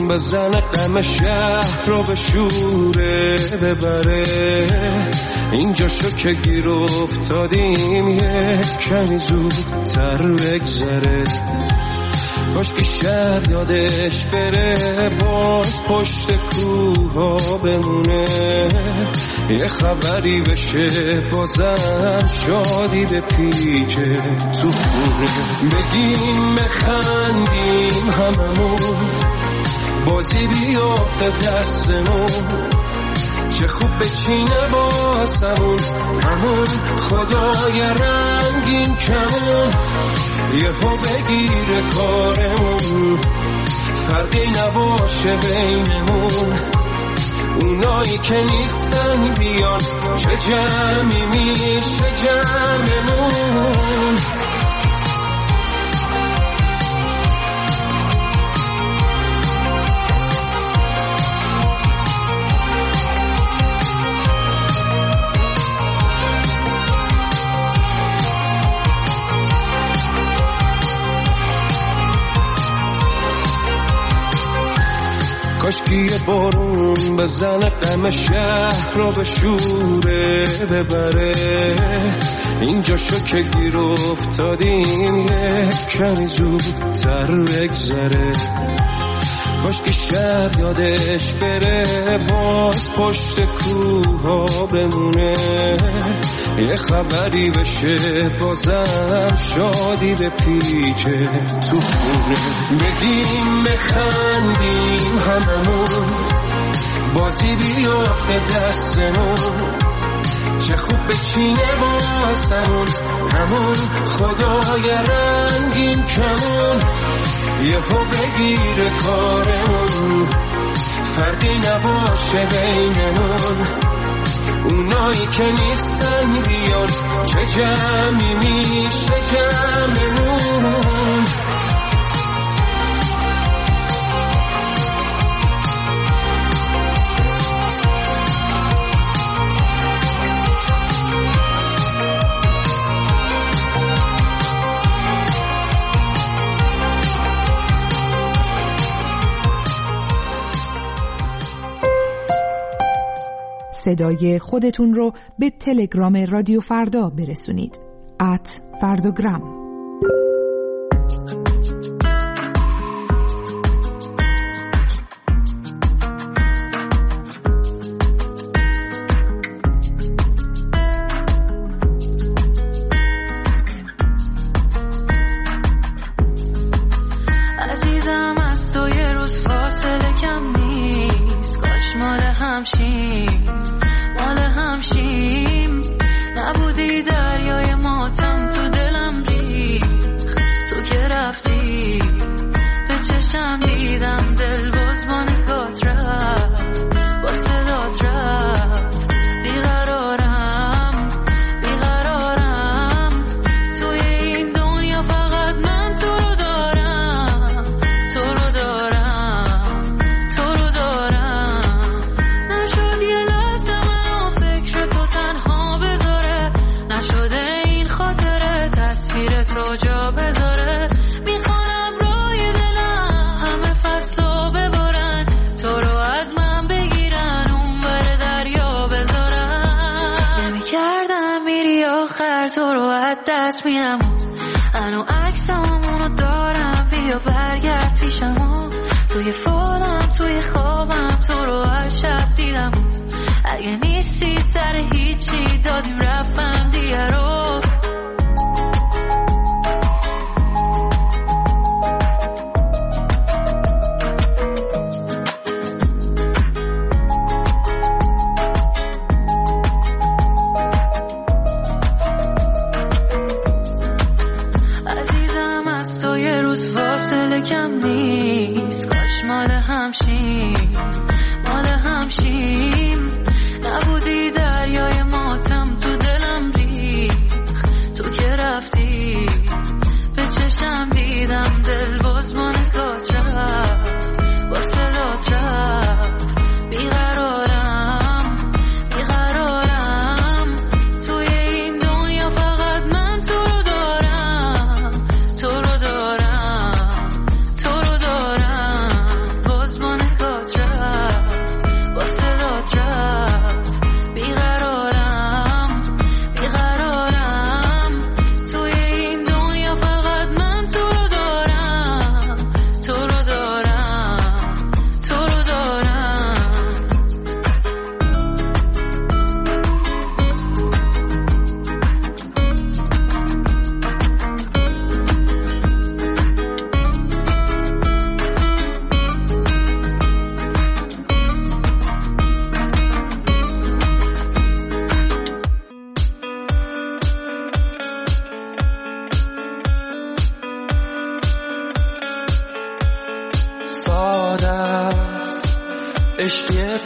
بزنه غم شهر رو به شوره ببره اینجا شو که گیر افتادیم یک کمی زودتر بگذره کاش که شهر یادش بره باز پشت کوها بمونه یه خبری بشه بازم شادی به پیچه تو خونه بگیم بخندیم هممون بازی بیافته دستمون چه خوب بچینه واسمون همون خدای رنگین کمون یهو بگیره کارمون فرقی نباشه بینمون اونایی که نیستن بیان چه جمعی میشه جمعمون کاش که یه بارون بزنه غم شهر رو به شوره ببره اینجا شو که گیر افتادیم یک کمی زودتر بگذره کاش که شهر یادش بره باز پشت کوها بمونه یه خبری بشه بازم شادی به پیچه تو خونه بگیم بخندیم هممون بازی بیافته دستمون چه خوب بچینه واسمون همون خدای رنگین کمون یهو بگیره کارمون فرقی نباشه بینمون اونایی که نیستن بیان چه جمعی میشه جمعمون صدای خودتون رو به تلگرام رادیو فردا برسونید @فرداگرام. عزیزم از تو یه روز فاصله کم نیست کاش مال همشیم نبودی دریای ماتم تو دلم ریخت تو که رفتی به چشم دیدم دل باز با نگات رفت با صدات رفت بیقرارم توی این دنیا فقط من تو رو دارم نشد یه لحظه منو فکر تو تنها بذاره نشده این خاطره تصویر تو جا بذاره میخوانم روی دلم همه فصلو ببارن تو رو از من بگیرن اون بر دریا بذارن نمیکردم میری آخر تو رو از دست میدم انو عکسامونو دارم بیا برگرد پیشم توی فالم توی خوابم تو رو هر شب دیدم اگه نیستی سر هیچی دادیم رفتم دیگه رو عزیزم از تو یه روز فاصله کم نیست کاش مال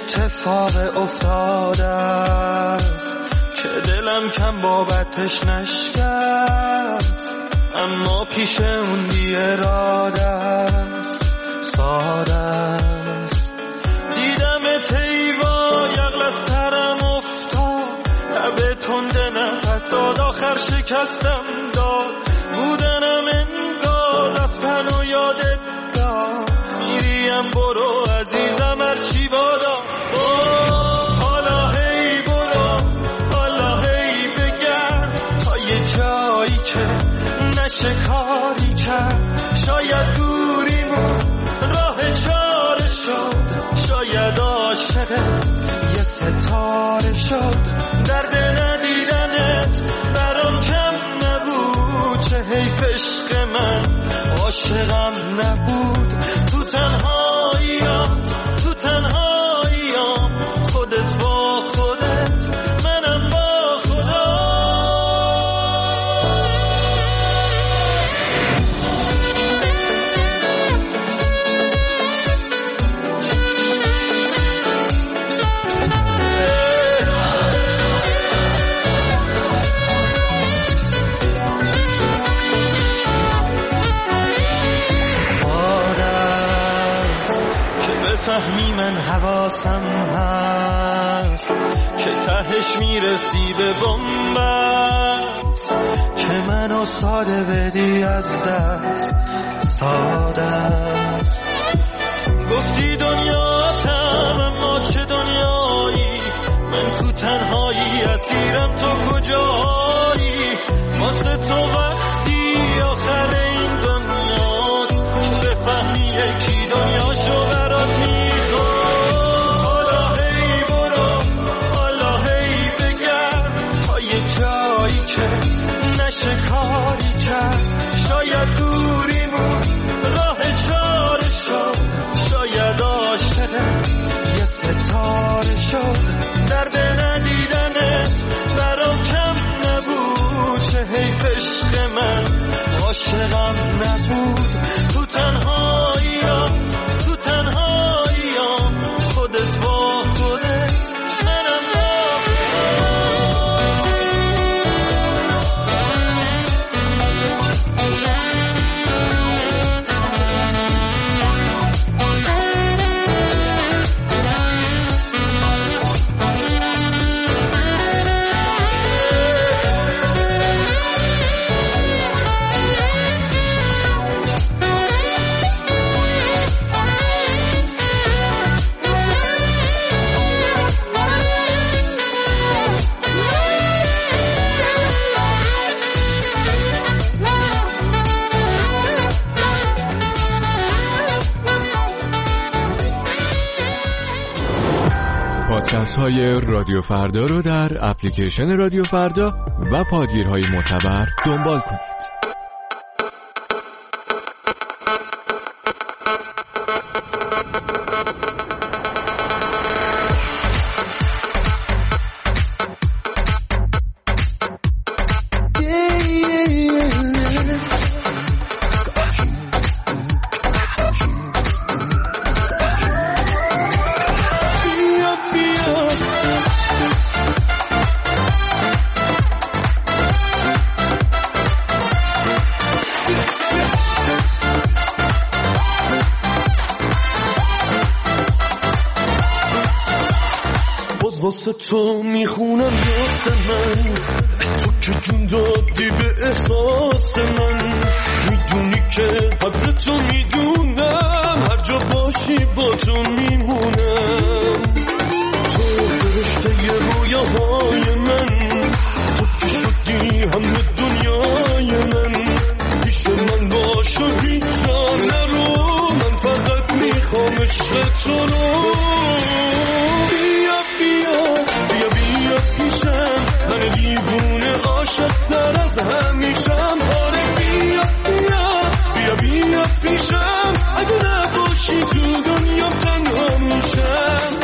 اتفاق افتاده است که دلم کم بابتش نشکست، اما پیش اون بی اراده است، ساده است. دیدم تیوا یقل از سرم افتاد، تب تنده نفس داد، آخر شکستم داد. بودنم انگار رفتن و یادت داد، میریم برو عزیزم هرچی بادا. حالا هی برو، حالا هی بگرد تا یه جایی که نشه کاری کرد. شاید دوریمون راه چاره شد، شاید عاشقت یه ستاره شد. درد ندیدنت برام کم نبود، چه حیف عشق من عاشقم نبود. تو تنهاییام، تو تنهاییام، خودت با خودت، منم با خدا. فهمی من حواسم هست که تهش میرسی به بنبست، که منو ساده بدی از دست، ساده است. گفتی دنیاتم اما چه دنیایی، من تو تنهایی اسیرم، تو کجایی؟ واسه تو وقتی آخر این دنیاست که بفهمی یکی دنیاشو برات میخواد. حالا هی برو، حالا هی بگرد تا یه جایی که نشه کاری کرد. شاید دوریمون راه چاره شد، شاید عاشقت یه ستاره شد. درد ندیدنت برام کم نبود، چه حیف عشق من عاشقم نبود. تو تنهاییام، تو تنهاییام، خودت با خودت، منم با پادکست های رادیو فردا رو در اپلیکیشن رادیو فردا و پادگیرهای معتبر دنبال کنید. واسه تو میخونم یاس من، تو که جون دادی به احساس من. میدونی که قدر تو میدونم، هر جا باشی با تو میمونم. تو فرشته رویاهای من، تو که شدی همه دنیای من. پیش من باش و هیچ جا نرو، من فقط میخوام عشق تو رو. من دیوونه عاشق تر از همیشم. آره بیا بیا بیا بیا پیشم، اگه نباشی تو دنیا تنها میشم.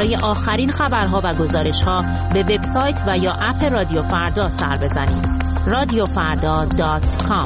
برای آخرین خبرها و گزارش‌ها به وبسایت و یا اپ رادیو فردا سر بزنید. radiofarda.com.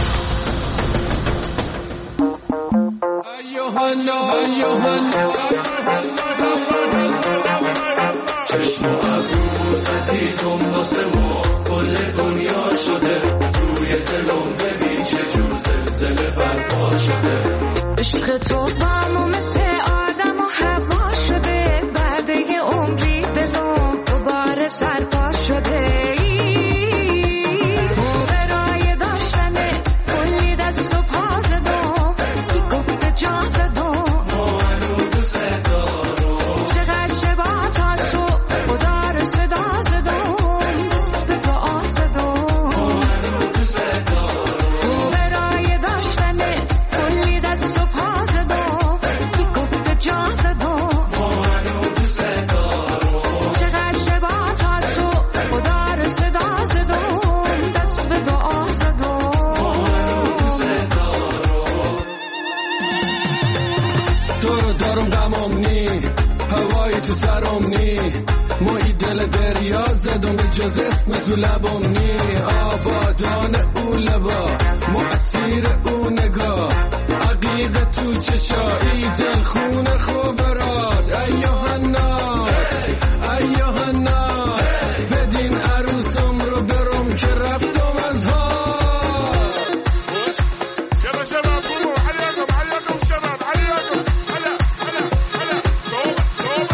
چشم و ابرود عزیزم واسه ما کل دنیا شده، توی دلم ببین چه جور زلزله برپا شده. عشق تو با مثل آدم و هوا شده، بعد یه عمری دلم دوباره سرپا شده. برای داشتن کلی دست و پا زدم، کی گفته جا زدم ما هنو دوست دارم. چقدر شبا تا تو خدا رو صدا زدم، دست به دعا زدم ما هنو دوست دارم. برای داشتن کلی دست و پا زدم، کی گفته جا زدم ما هنو دوست دارم. چقدر شبا تا تو خدا رو صدا زدم، دست به دعا زدم ما هنو دوست دارم. تو رو دارم غمم نی، هوای تو سرم نی، ما ای دل دریا زدم به جز اسم تو لبم نی. آبادان او لبا مؤثیر او نگاه، عقیق تو چشایی دل خونه خوب براد. ایوه الناس ایوه الناس، بدین عروسم رو برم که رفتم از ها. يلا شباب قوموا عليكم عليكم شباب عليكم هلا هلا هلا توبة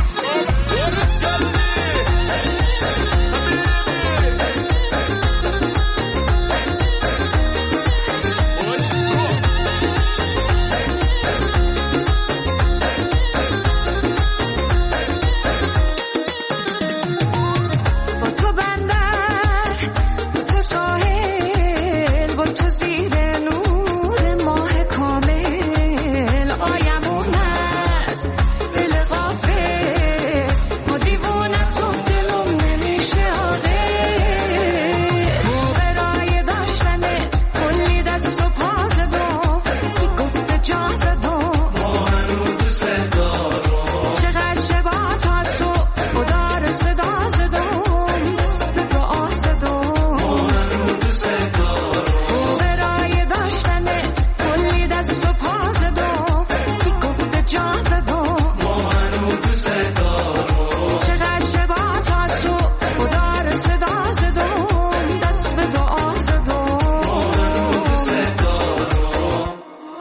با تو بندر، با تو ساحل، با تو زیر نور ماه کامل. آیمون است دل غافل، ما دیوونه تو دلم نمیشه آقل. برای داشتن کلی دست و پا زدم، کی گفته جا زدم ما هنو دوست دارم. چقدر شبا تا تو خدا رو صدا زدم، دست به دعا زدم ما هنو دوست دارم. برای داشتن کلی دست و پا زدم، کی گفته جا زدم ما هنو دوست دارم. چقدر شبا تا تو خدا رو صدا زدم، دست به دعا زدم ما هنو دوست دارم.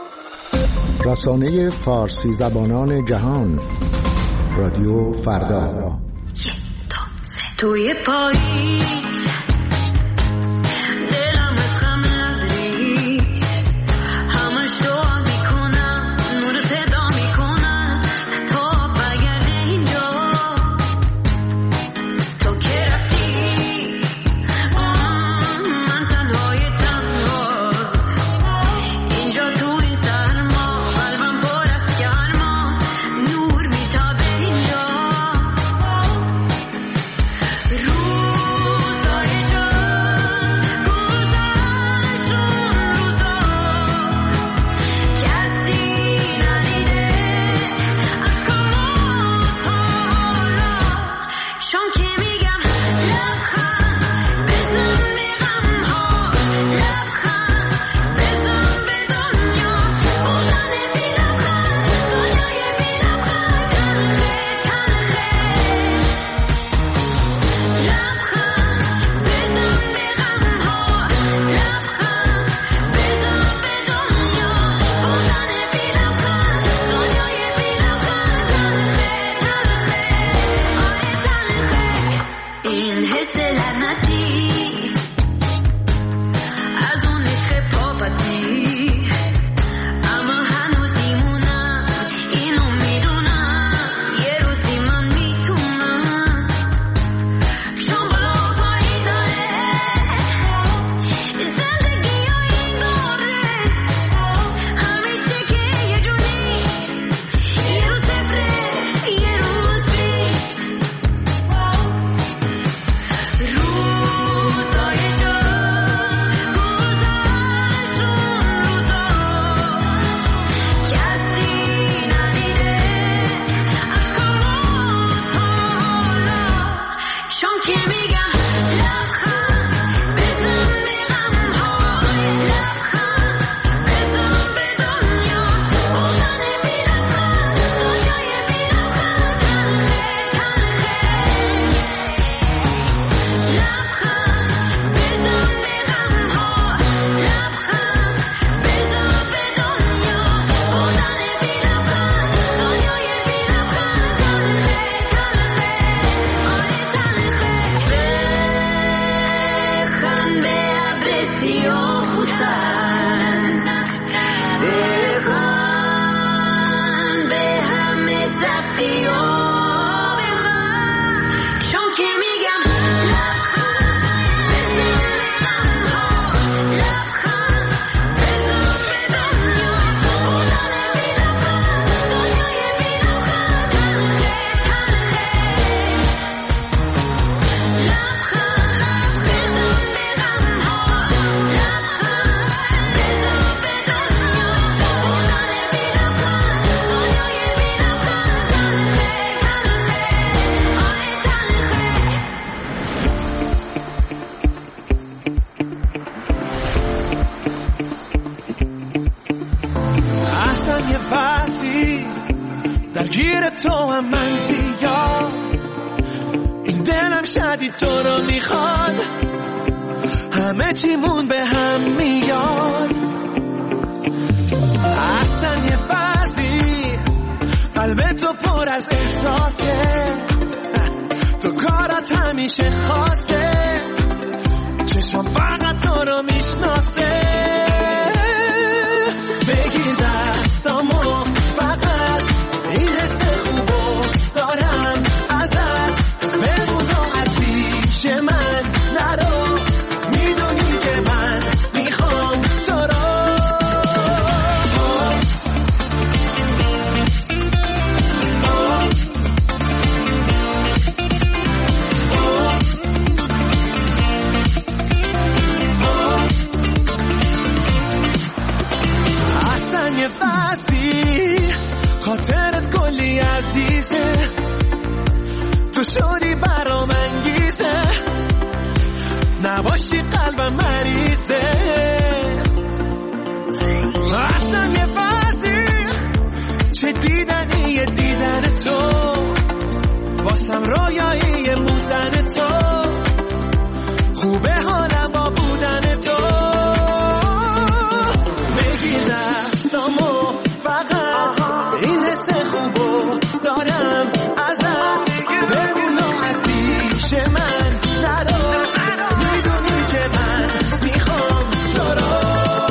رسانه فارسی زبانان جهان، رادیو فردا. توی پاییز دلم از غم لبریز، همش دعا میکنم نور صدا میکنم تا برگرده اینجا. تو که رفتی من تنهای تنها، اینجا تو این سرما قلبم پر از گرما، نور میتابه اینجا. روزای اصلا یه وضعی درگیر تو هم من زیاد، این دلم شدید تو رو میخواد، همه چیمون به هم میاد. اصلا یه وضعی قلب تو پر از احساسه، تو کارات همیشه خاصه، چشم فقط تو رو میشناسه. بگیر دستامو فقط این حس خوبو دارم ازت، بمونو از پیش من نرو، میدونی که من میخوام تو رو. اصلا یه وضعی خاطرت کلی عزیزه، تو شدی برام انگیزه، نباشی قلبم مریضه. اصلا یه وضعی چه دیدنیه دیدن تو، واسم رویایی موندن تو، خوبه حالم با بودن تو. بگیر دستامو فقط این حس خوبو دارم ازت، بمونو از پیش من نرو، میدونی که من میخوام تو رو.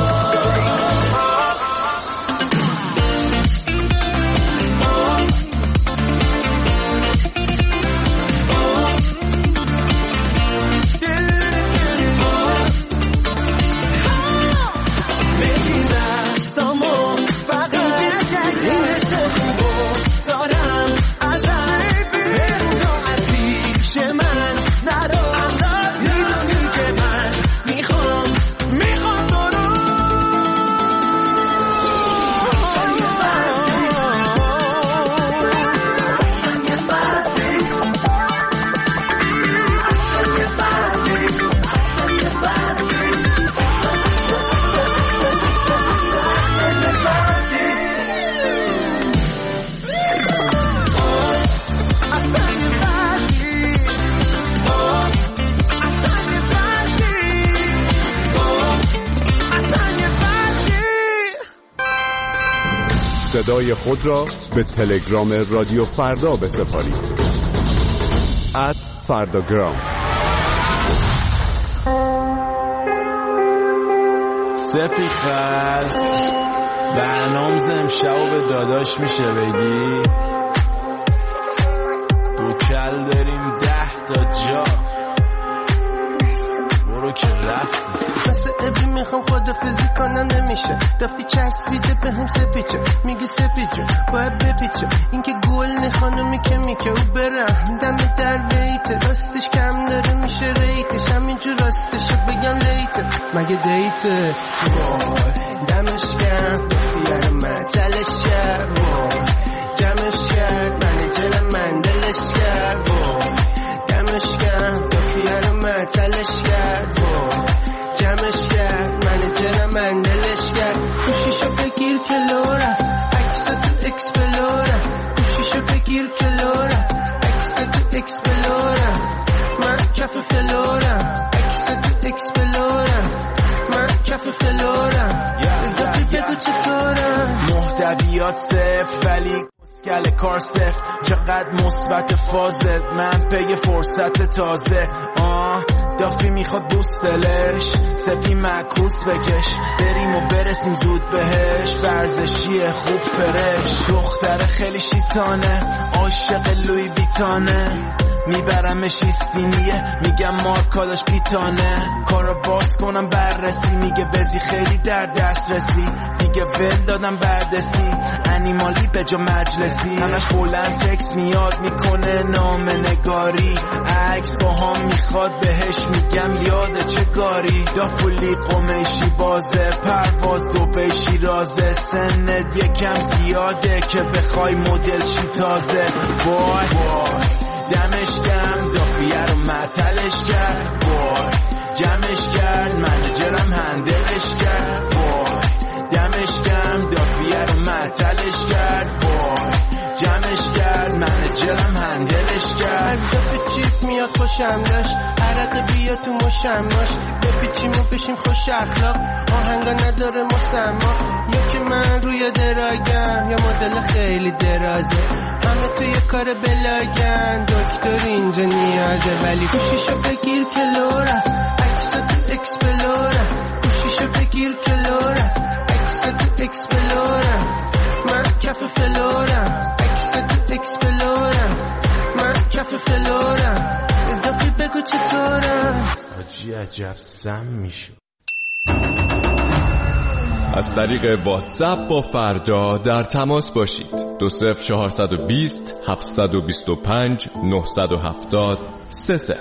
بگیر دستامو فقط این حس خوبو دارم ازت، بمونو از پیش من نرو، میدونی که من میخوام تو رو. صدای خود را به تلگرام رادیو فردا بسپارید. @فرداگرام. سفی خست برنامز امشب به داداش میشه بگی دو کل بریم 10 تا جا، برو که رفتی. مثل ابی میخوام خدافزی کنم نمیشه، دفعی چسبیده به هم سپیچه، میگی سپیچه باید بپیچه، این که گل خانومی که میکه او برم دم در ویته، راستش کم داره میشه ریتش، همینجور راستشو بگم لیته مگه دیته. دمش کرد دختر من تلش کرد، جمعش کرد منیجر من دلش کرد، دمش کرد دختر من تلش کرد، جمعش کرد منیجر من دلش کرد. گوشیشو بگیر که لورا عکس تو اکسپلورا، گوشیشو بگیر که لورا عکس تو اکسپلورا، من کف فلورا عکس تو اکسپلورا، من کف فلورا. بگو چطورم محتویات صفر ولی کل کار صفر، چقدر مثبت فازت، من پی فرصت تازه. دافی میخواد دوست دلش، سپی معکوس بکش، بریم و برسیم زود بهش، ورزشیه خوب فرش، دختر خیلی شیطانه، عاشق لوی ویتانه، میبرمش ایستینیه، میگم مارکاداش بیتانه، کارو باز کنم بررسی، میگه بزی خیلی در دسترسی، دیگه ول دادم بردسی، انیمالی به جا مجلسی، همش بلند تکس میاد میکنه نامه نگاری، عکس با هم میخواد بهش میگم یاده چه کاری، دافولی قمیشی بازه، پرواز دو بیشی رازه، سنت یکم زیاده که بخوای مدل چی تازه، وای دمش کم دافیه رو معطلش کرد، وای جمعش کرد منیجرم هندلش کرد، وای دمش کم دافیه رو معطلش خوشم داشت عرق بیا تو مشماش بپیچیم و بشیم خوش اخلاق آهنگا نداره مسما یا که من روی دراگم یا مدل خیلی درازه همه توی کار بلاگن دکتر اینجا نیازه ولی گوشیشو بگیر که لورا عکس تو اکسپلورا گوشیشو بگیر که لورا عکس تو اکسپلورا من کف فلورا عکس تو اکسپلورا من کف فلورا دافی بگو چطورم آجی عجب سم میشو. از طریق واتساپ با فردا در تماس باشید. 20420 725 970 30.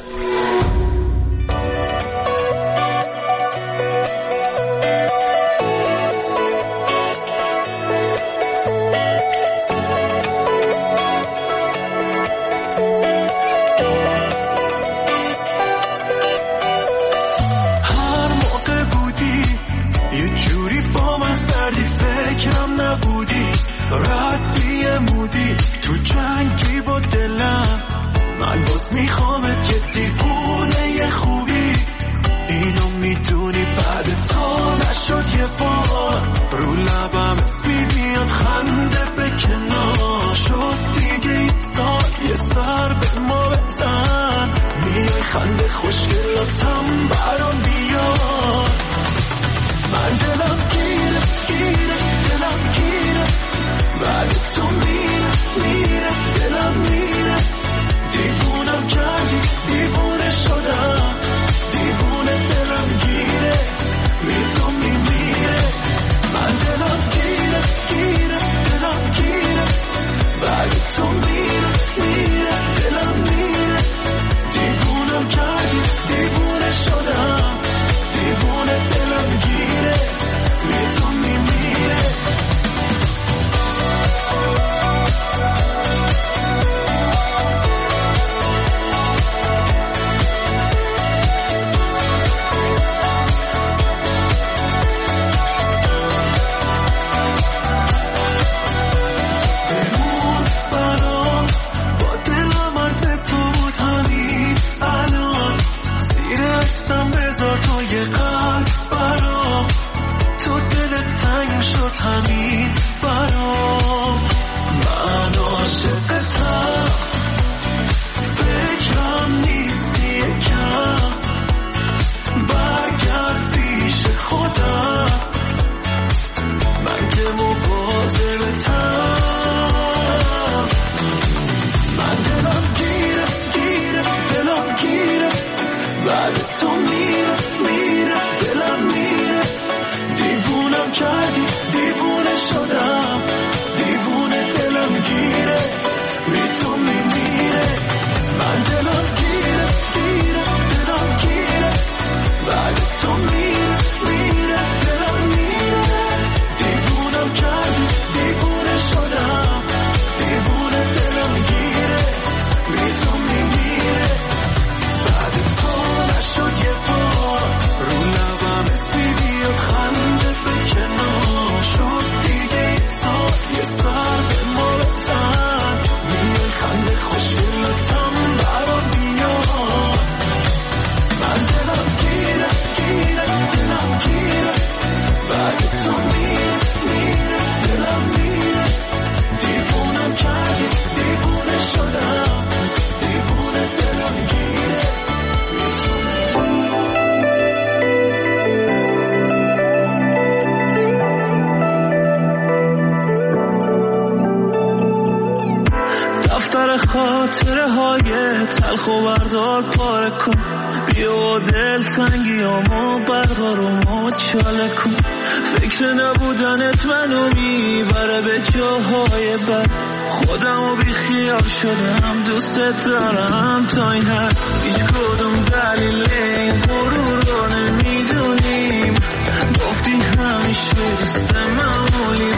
خاطره های تلخ و بردار پاره کن بیا دل سنگیامو بردار و مچاله کن فکر نبودنت منو میبره به جاهای بد خودمو بی خیال شدم دوست دارم تا این حد هیچ کدوم دلیل این غرور رو نمیدونیم گفتی همیشه دوست معمولی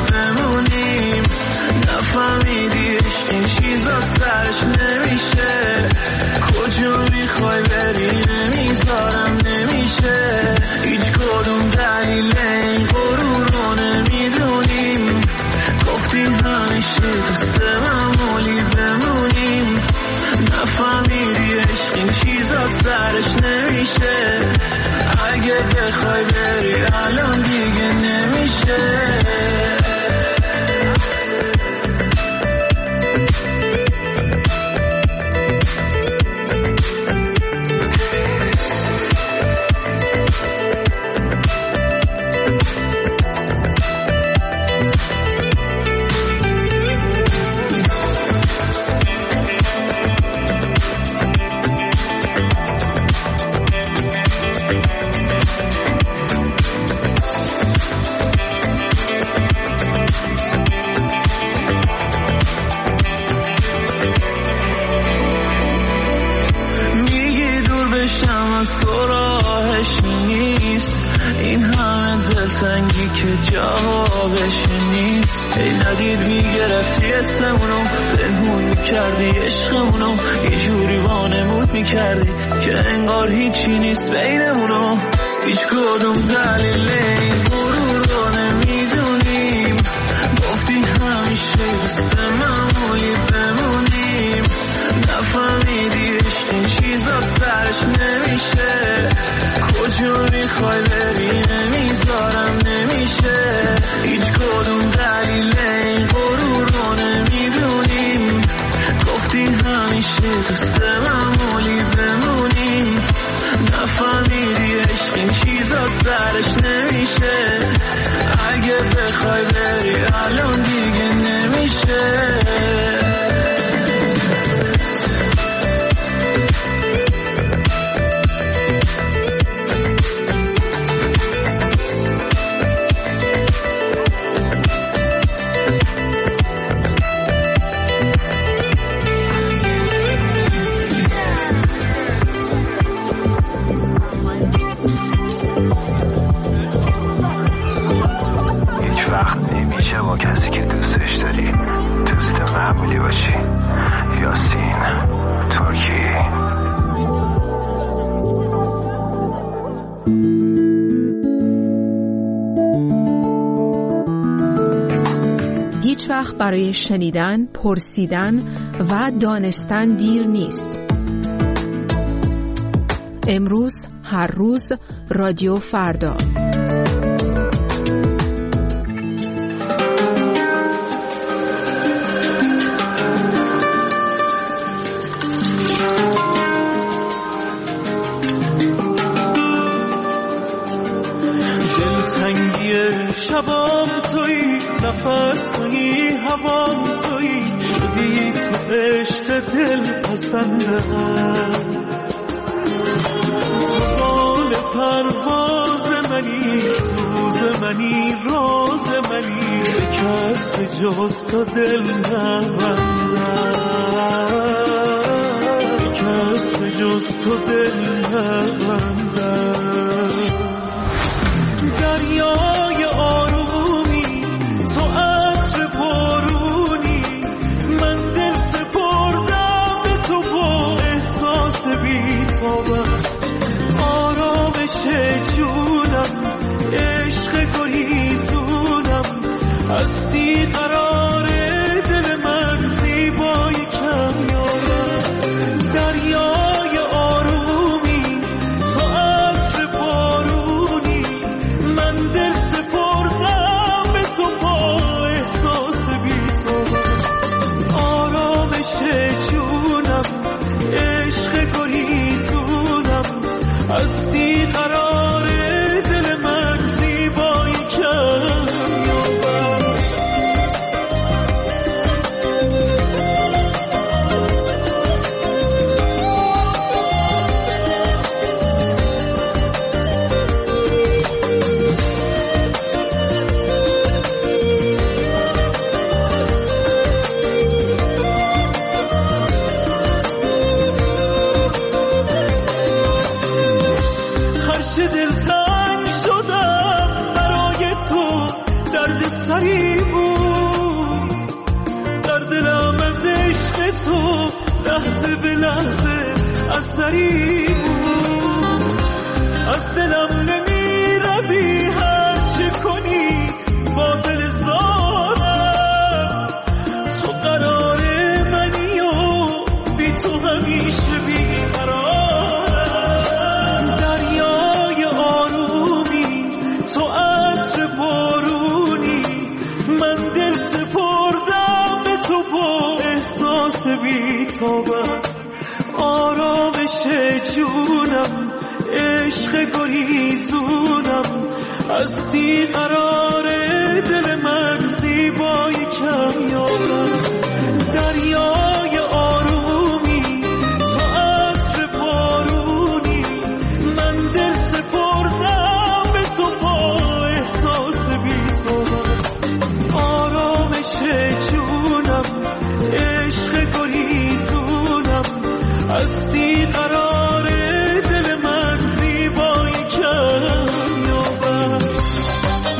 بمونیم نفهمیدی عشق این چیزا سرش نمیشه کجا میخوای بری نمیذارم نمیشه هیچ کدوم دلیل این غرور رو نمیدونیم گفتی همیشه دوست معمولی بمونیم نفهمیدی عشق این چیزا دلتنگی که جوابش نیست. ای ندید میگرفتی اسمونو، پنهون میکردی عشقمونو، یه جوری وانمود میکردی که انگار هیچی نیست بینمونو. هیچ کدوم دلیل این غرور رو نمیدونیم، گفتی همیشه دوست معمولی بمونیم. نفهمیدی عشق این چیزا سرش نمیشه، کجا میخوای بری نمیذارم نمیشه. هیچ کدوم دلیل این غرور رو نمیدونیم، گفتی همیشه دوست معمولی بمونیم. نفهمیدی عشق این چیزا سرش نمیشه، اگه بخوای بری الان دیگه نمیشه. کسی که دوستش داری دوست معمولی باشی. یاسین ترکی. هیچ وقت برای شنیدن، پرسیدن و دانستن دیر نیست. امروز، هر روز، رادیو فردا. شبام تویی، نفس تویی، هوام تویی، شدی تو عشق دل پسندم. تو بال پرواز منی، سوز منی، راز منی، به کس به جز تو دل نبندم، به کس به جز تو دل نبندم. دریای آرومی، تو عطر بارونی، من دل سپردم به تو با احساس بی‌تابم. آرامش جونم، عشق گریزونم، هستی قرار دل من، زیبای کمیابم. دریای آرومی، تو عطر بارونی، من دل سپردم به تو با احساس بی‌تابم. آرامش جونم، عشق گریزونم، هستی قرار دل من، زیبای کمیابم. هرچه دلتنگ شدم برای تو، درد سری بود در دلم، از عشق تو لحظه به لحظه اثری بود. از دلم نمی روی، هر چه کنی با دل زادم. تو قرار منی و بی تو همیشه بیقرارم. دریای آرومی، تو عطر بارونی، من دل سپردم به تو با احساس بی‌تابم. آرامش جونم، عشق گریزونم، هستی قرار دل من، زیبای کمیابم. دریای آرومی، تو عطر بارونی، من دل سپردم به تو با احساس بی‌تابم. آرامش جونم، عشق گریزونم، هستی قرار دل من، زیبای کمیابم.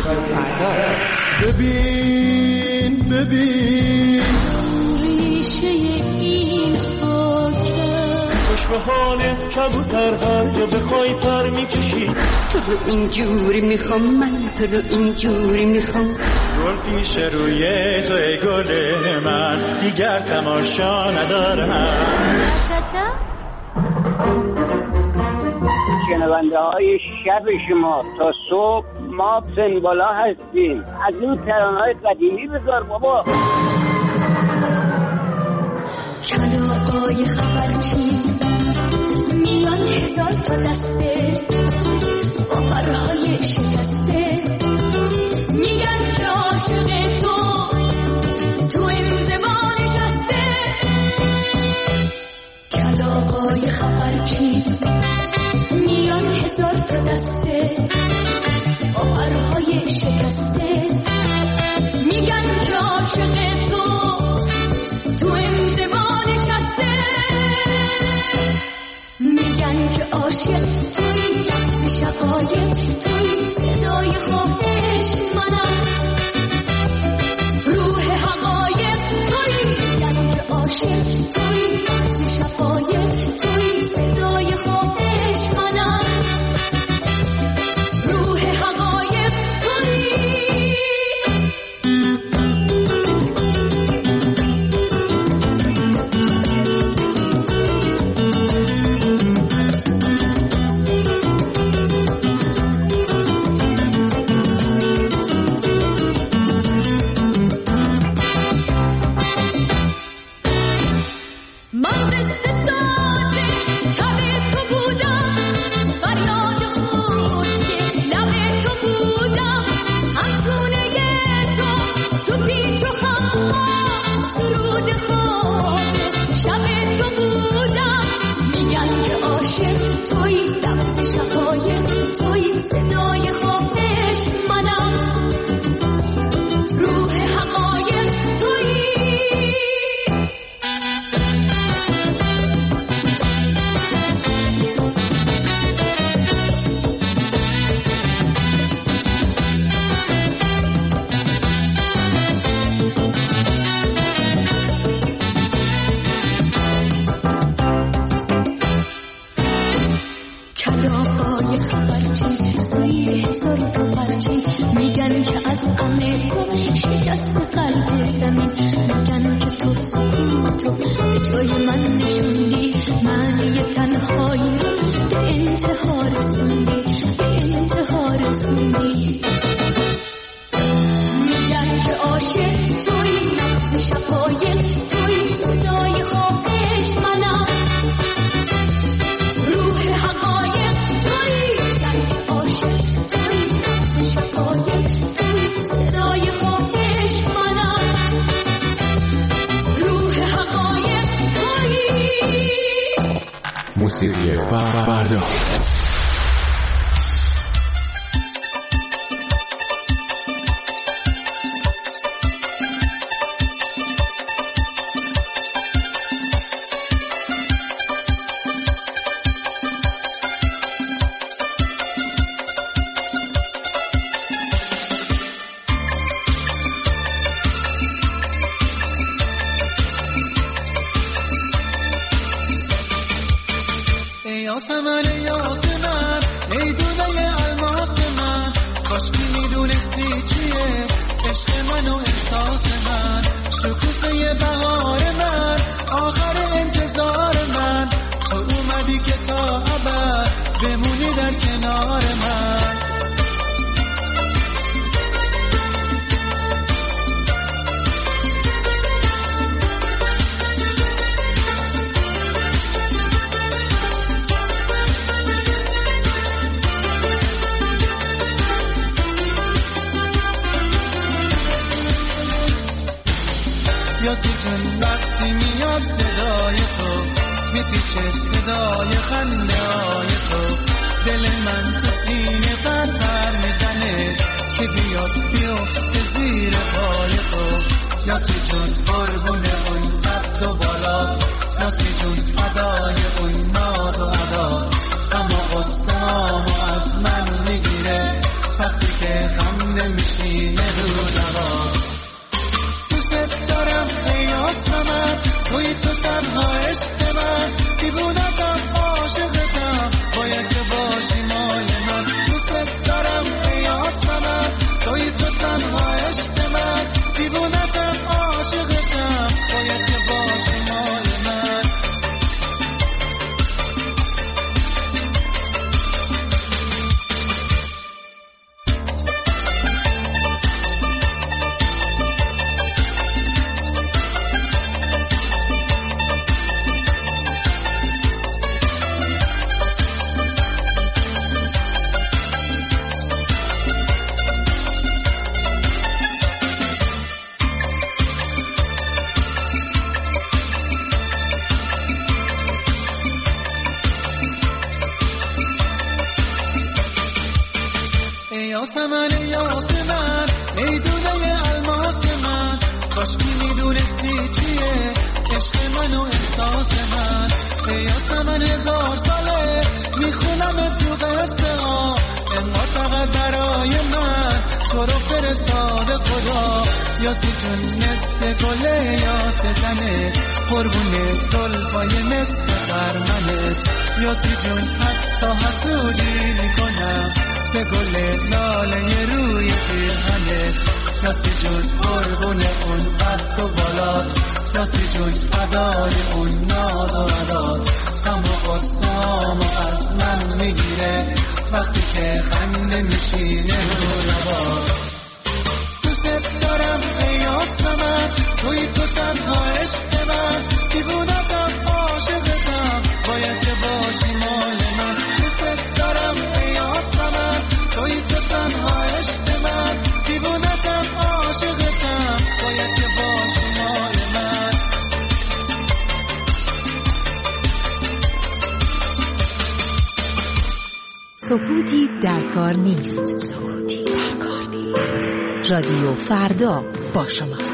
رادیو فردا. ببین ریشه این خاکه خوش به حالت کبوتر هر جا بخوای پر میکشی. تو رو اینجوری میخوام من، تو رو اینجوری میخوام. گل پیش روی تو ای گل من، دیگر تماشا ندارم. شنونده های شب شما تا صبح ما سنبالا هستیم. از این ترانه‌های قدیمی بذار بابا. کلاغای خبرچی میان هزار تا دسته با پرهای شکسته، میگن که عاشق تو این زمان نشسته. کلاغای خبرچی میان هزار تا دسته با پرهای شکسته، میگن که عاشق تو این زمان نشسته. میگن که عاشق توی لحظه شقایق، توی صدای خواهش منم، روح حقایق توی. میگن که عاشق توی لحظه شقایق، توی صدای خواهش منم، روح حقایق توی. موسیقی فردا. وقتی میاد صدای تو میپیچه صدای خنده های تو، دل من تو سینه پر میزنه که بیاد بیفته زیر پای تو. یاسی جون قربون اون قد و بالات، یاسی جون فدای اون ناز و عدا، اما قصه هامو از من میگیره وقتی که خم نمیشینه رو لبا. دوست دارم ای آسمن، توی تو تنها عشق من، دیوونتم عاشقتم، باید که باشی مال من. دوست دارم ای آسمن، توی تو تنها عشق من، دیوونتم عاشقتم، باید که باشی مال من. یاسمن ای یاسمن، ای دونه الماس من، کاش که میدونستی چیه عشق من و احساس من. ای یاسمن 1000 ساله میخونم تو قصه ها، انقدر فقط برای من تو رو فرستاده خدا. یاسی جون مثل گله یاستنه، قربون زلفای مثل خرمنت. یاسی جون حتی حسودی میکنم به گل لاله روی پیرهنت. یاسی جون قربون اون قد و بالات، یاسی جون فدای اون ناز و عدات. اما قصامو از من میگیره وقتی که خنده میشینه رو لبات. دوست دارم ای یاسمن، توی تو تنها عشق من، دیوونتم عاشقتم، باید که باشی مال من. دوست دارم ای یاسمن، توی تو تنها عشق من، دیوونتم عاشقتم، باید که باشی مال من. سکوتی در کار نیست. سکوتی در کار نیست. رادیو فردا با شماست.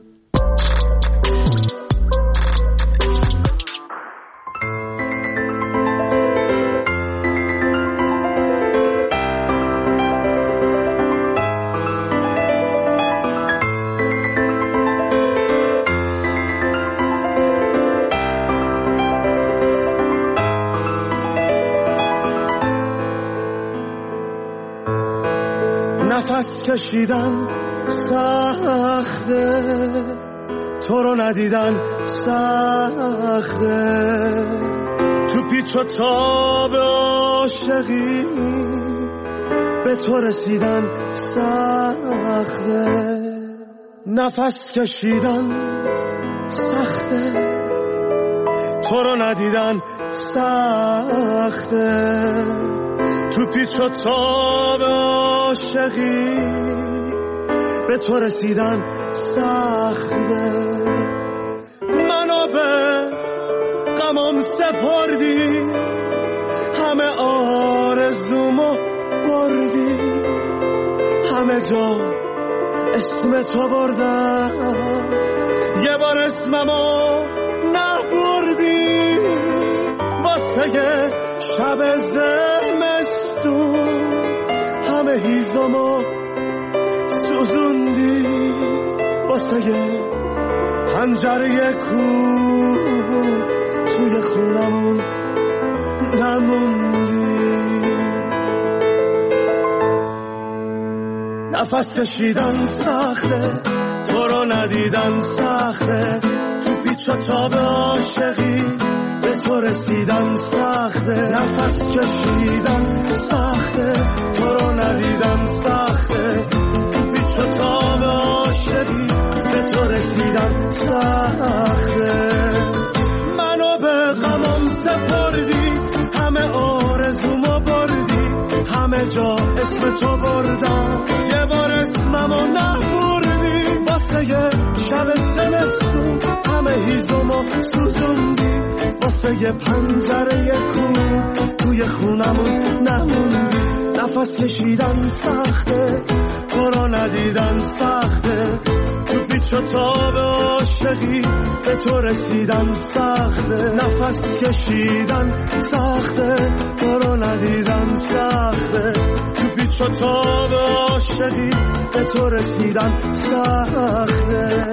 نفس کشیدن سخته، تو رو ندیدن سخته، تو پیچ و تاب عاشقی به تو رسیدن سخته. نفس کشیدن سخته، تو رو ندیدن سخته، تو پیچ و تاب عاشقی به تو رسیدن سخته. منو به غمم سپردی، همه آرزومو بردی، همه جا اسم تو بردم، یه بار اسممو نبردی. واسه شب زمستون همه هیزمو سوزوندی، واسه پنجره کوه توی خونمون نموندی. نفس کشیدن سخته، تو رو ندیدن سخته، تو پیچ و تاب عاشقی به تو رسیدن سخته. نفس کشیدن سخته، تو رو ندیدن سخته، تو پیچ و تاب عاشقی به تو رسیدن سخته. منو به غمم سپردی، همه آرزومو بردی، همه جا اسم تو بردم، یه بار اسممو نبردی. واسه شب زمستون همه هیزمو سوزوندی، واسه پنجره کوه توی خونمون نموندی. نفس کشیدن سخته، تو رو ندیدن سخته، تو پیچ پیچ و تاب عاشقی به تو رسیدن سخته، نفس کشیدن سخته، تو رو ندیدن سخته. تو پیچ و تاب عاشقی به تو رسیدن سخته.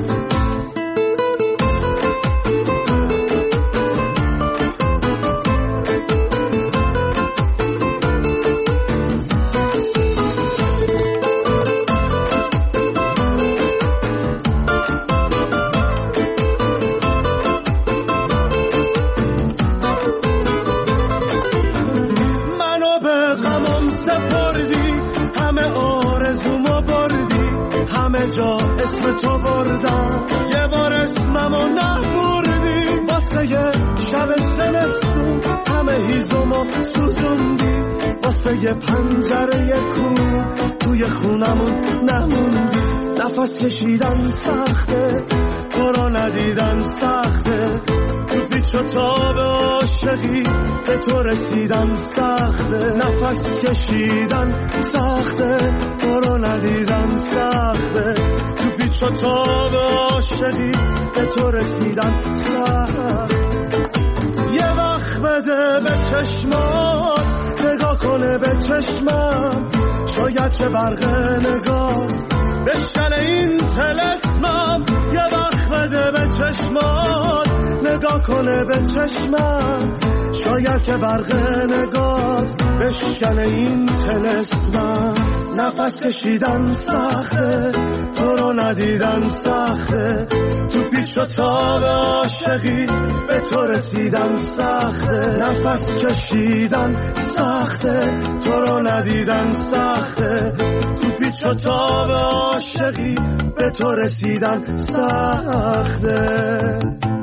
جا اسم تو بردم، یه بار اسممو نبردی. واسه یه شب زمستون همه هیزمو سوزوندی. واسه یه پنجره کوه توی خونمون نموندی. نفس کشیدن سخته، تو رو ندیدن سخته. تو پیچ و تاب عاشقی به تو رسیدن سخته، نفس کشیدن سخته، تو رو ندیدن سخته. تو پیچ و تاب عاشقی به تو رسیدن سخته. یه وقت بده به چشمات، نگاه کنه به چشمم، شاید که برق نگات بشکنه این طلسمم. یه وقت بده به چشمات، نگاه کنه به چشمم، شاید که برق نگات بشکنه این طلسمم. نفس کشیدن سخته، تو رو ندیدن سخته. تو پیچ و تاب عاشقی به تو رسیدن سخته، نفس کشیدن سخته، تو رو ندیدن سخته. تو پیچ و تاب عاشقی به تو رسیدن سخته.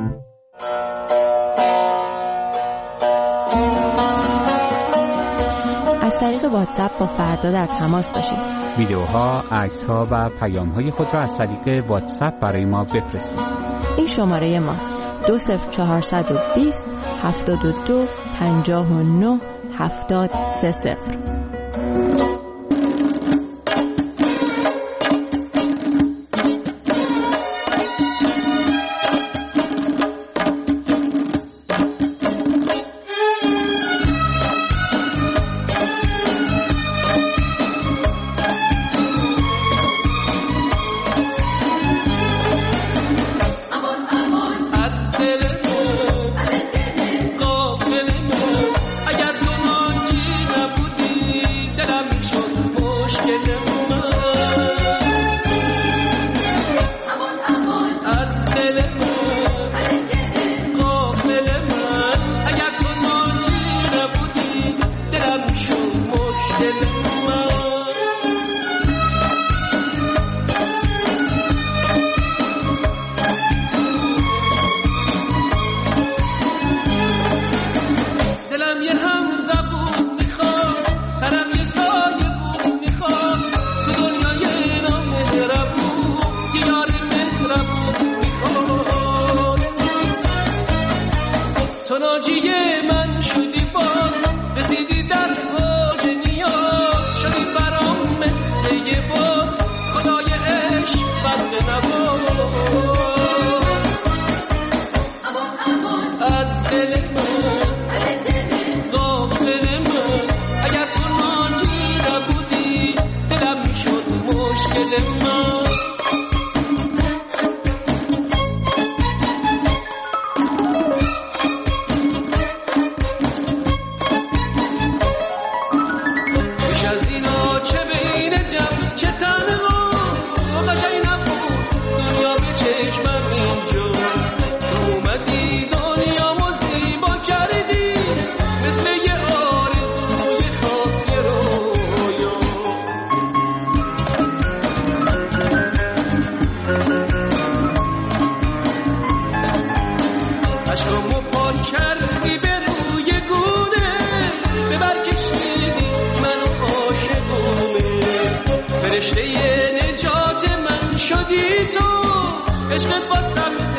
از طریق واتساپ با فردا در تماس باشید. ویدیوها، عکس‌ها و پیام‌های خود را از طریق واتساپ برای ما بفرستید. این شماره ماست: 20420 72 59 7030. عشقت واسم